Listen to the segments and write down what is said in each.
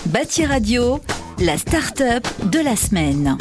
Bâti Radio, la start-up de la semaine.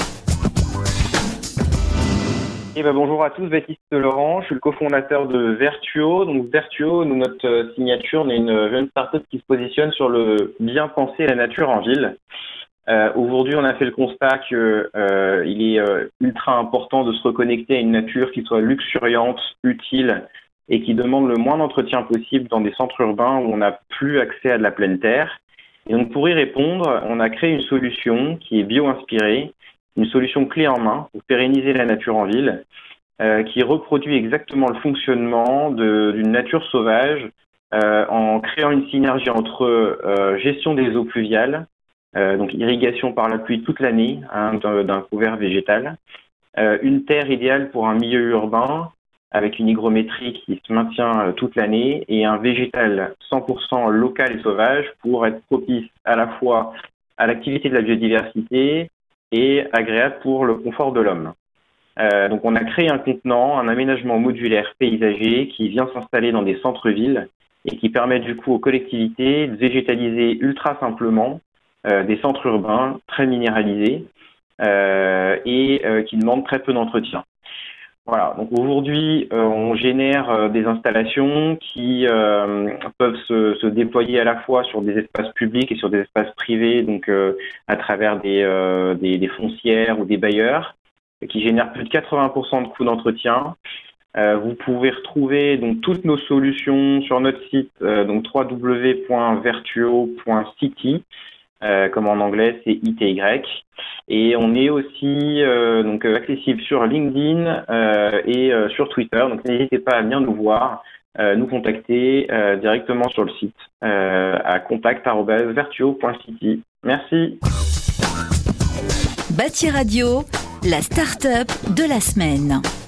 Bonjour à tous, Baptiste Laurent, je suis le cofondateur de Vertuo. Donc Vertuo, notre signature, on est une jeune start-up qui se positionne sur le bien penser la nature en ville. Aujourd'hui, on a fait le constat qu'il est ultra important de se reconnecter à une nature qui soit luxuriante, utile et qui demande le moins d'entretien possible dans des centres urbains où on n'a plus accès à de la pleine terre. Et donc pour y répondre, on a créé une solution qui est bio-inspirée, une solution clé en main pour pérenniser la nature en ville, qui reproduit exactement le fonctionnement d'une nature sauvage en créant une synergie entre gestion des eaux pluviales, donc irrigation par la pluie toute l'année d'un couvert végétal, une terre idéale pour un milieu urbain avec une hygrométrie qui se maintient toute l'année et un végétal 100% local et sauvage pour être propice à la fois à l'activité de la biodiversité et agréable pour le confort de l'homme. Donc on a créé un contenant, un aménagement modulaire paysager qui vient s'installer dans des centres-villes et qui permet du coup aux collectivités de végétaliser ultra simplement des centres urbains très minéralisés et qui demandent très peu d'entretien. Voilà, donc aujourd'hui, on génère des installations qui peuvent se déployer à la fois sur des espaces publics et sur des espaces privés, donc à travers des foncières ou des bailleurs, qui génèrent plus de 80% de coûts d'entretien. Vous pouvez retrouver donc toutes nos solutions sur notre site, donc www.vertuo.city. Comme en anglais, c'est ITY. Et on est aussi accessible sur LinkedIn et sur Twitter. Donc n'hésitez pas à venir nous voir, nous contacter directement sur le site à contact@vertuo.city. Merci. Bâti Radio, la start-up de la semaine.